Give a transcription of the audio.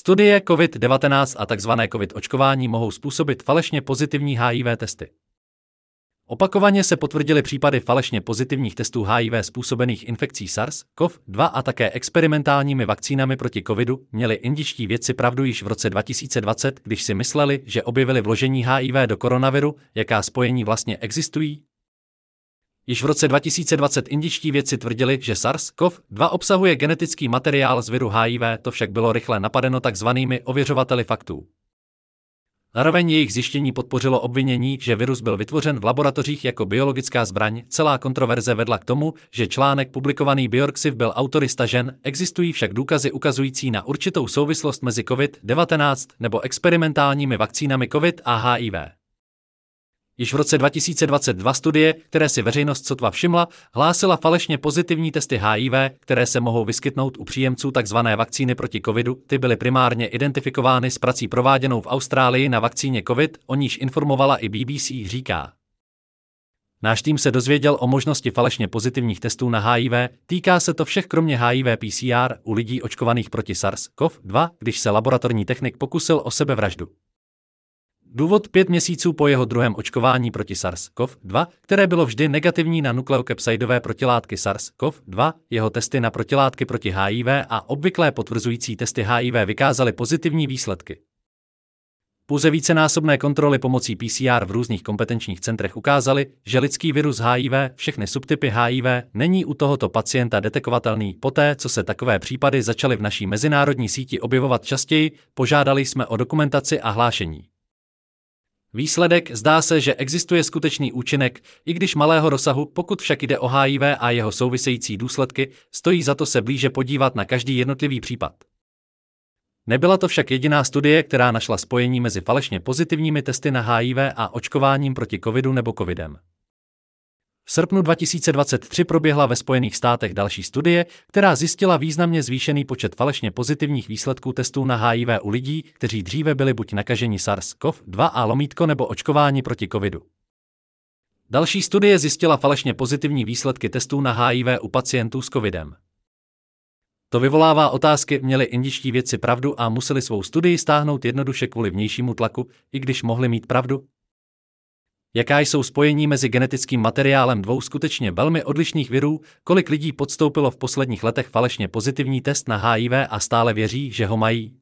Studie COVID-19 a tzv. COVID očkování mohou způsobit falešně pozitivní HIV testy. Opakovaně se potvrdily případy falešně pozitivních testů HIV způsobených infekcí SARS-CoV-2 a také experimentálními vakcínami proti covidu. Měli indičtí vědci pravdu již v roce 2020, když si mysleli, že objevili vložení HIV do koronaviru, jaká spojení vlastně existují? Již v roce 2020 indičtí vědci tvrdili, že SARS-CoV-2 obsahuje genetický materiál z viru HIV, to však bylo rychle napadeno takzvanými ověřovateli faktů. Zároveň jejich zjištění podpořilo obvinění, že virus byl vytvořen v laboratořích jako biologická zbraň. Celá kontroverze vedla k tomu, že článek publikovaný Bioarchive byl autory stažen, existují však důkazy ukazující na určitou souvislost mezi COVID-19 nebo experimentálními vakcínami COVID a HIV. Již v roce 2022 studie, které si veřejnost sotva všimla, hlásila falešně pozitivní testy HIV, které se mohou vyskytnout u příjemců tzv. Vakcíny proti covidu. Ty byly primárně identifikovány s prací prováděnou v Austrálii na vakcíně COVID, o níž informovala i BBC, říká. Náš tým se dozvěděl o možnosti falešně pozitivních testů na HIV, týká se to všech kromě HIV PCR u lidí očkovaných proti SARS-CoV-2, když se laboratorní technik pokusil o sebevraždu. Důvod 5 měsíců po jeho druhém očkování proti SARS-CoV-2, které bylo vždy negativní na nukleokepsidové protilátky SARS-CoV-2, jeho testy na protilátky proti HIV a obvyklé potvrzující testy HIV vykázaly pozitivní výsledky. Pouze vícenásobné kontroly pomocí PCR v různých kompetenčních centrech ukázaly, že lidský virus HIV, všechny subtypy HIV, není u tohoto pacienta detekovatelný. Poté, co se takové případy začaly v naší mezinárodní síti objevovat častěji, požádali jsme o dokumentaci a hlášení. Výsledek: zdá se, že existuje skutečný účinek, i když malého rozsahu. Pokud však jde o HIV a jeho související důsledky, stojí za to se blíže podívat na každý jednotlivý případ. Nebyla to však jediná studie, která našla spojení mezi falešně pozitivními testy na HIV a očkováním proti covidu nebo covidem. V srpnu 2023 proběhla ve Spojených státech další studie, která zjistila významně zvýšený počet falešně pozitivních výsledků testů na HIV u lidí, kteří dříve byli buď nakaženi SARS-CoV-2 a lomítko nebo očkováni proti covidu. Další studie zjistila falešně pozitivní výsledky testů na HIV u pacientů s covidem. To vyvolává otázky, měli indičtí vědci pravdu a museli svou studii stáhnout jednoduše kvůli vnějšímu tlaku, i když mohli mít pravdu? Jaká jsou spojení mezi genetickým materiálem dvou skutečně velmi odlišných virů, kolik lidí podstoupilo v posledních letech falešně pozitivní test na HIV a stále věří, že ho mají?